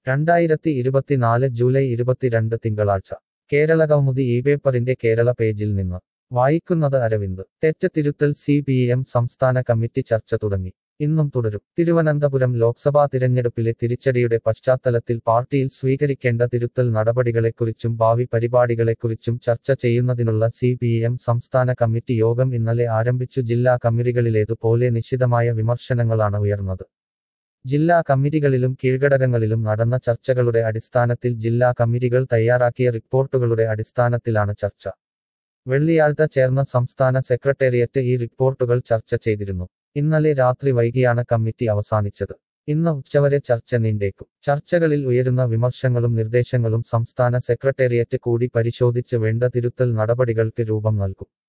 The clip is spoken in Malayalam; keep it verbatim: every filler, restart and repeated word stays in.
രണ്ടായിരത്തി ഇരുപത്തിനാല് ജൂലൈ ഇരുപത്തിരണ്ട് തിങ്കളാഴ്ച കേരളകൗമുദി ഈ പേപ്പറിന്റെ കേരള പേജിൽ നിന്ന് വായിക്കുന്നത് അരവിന്ദ് തെറ്റ് തിരുത്തൽ സി പി എം സംസ്ഥാന കമ്മിറ്റി ചർച്ച തുടങ്ങി ഇന്നും തുടരും തിരുവനന്തപുരം ലോക്സഭാ തിരഞ്ഞെടുപ്പിലെ തിരിച്ചടിയുടെ പശ്ചാത്തലത്തിൽ പാർട്ടിയിൽ സ്വീകരിക്കേണ്ട തിരുത്തൽ നടപടികളെക്കുറിച്ചും ഭാവി പരിപാടികളെക്കുറിച്ചും ചർച്ച ചെയ്യുന്നതിനുള്ള സി പി എം സംസ്ഥാന കമ്മിറ്റി യോഗം ഇന്നലെ ആരംഭിച്ചു. ജില്ലാ കമ്മിറ്റികളിലേതുപോലെ നിശിതമായ വിമർശനങ്ങളാണ് ഉയർന്നത്. ജില്ലാ കമ്മിറ്റികളിലും കീഴ്ഘടകങ്ങളിലും നടന്ന ചർച്ചകളുടെ അടിസ്ഥാനത്തിൽ ജില്ലാ കമ്മിറ്റികൾ തയ്യാറാക്കിയ റിപ്പോർട്ടുകളുടെ അടിസ്ഥാനത്തിലാണ് ചർച്ച. വെള്ളിയാഴ്ച ചേർന്ന സംസ്ഥാന സെക്രട്ടേറിയറ്റ് ഈ റിപ്പോർട്ടുകൾ ചർച്ച ചെയ്തിരുന്നു. ഇന്നലെ രാത്രി വൈകിയാണ് കമ്മിറ്റി അവസാനിച്ചത്. ഇന്ന് ഉച്ചവരെ ചർച്ച നീണ്ടേക്കും. ചർച്ചകളിൽ ഉയരുന്ന വിമർശങ്ങളും നിർദ്ദേശങ്ങളും സംസ്ഥാന സെക്രട്ടേറിയറ്റ് കൂടി പരിശോധിച്ച് വേണ്ട തിരുത്തൽ നടപടികൾക്ക് രൂപം നൽകും.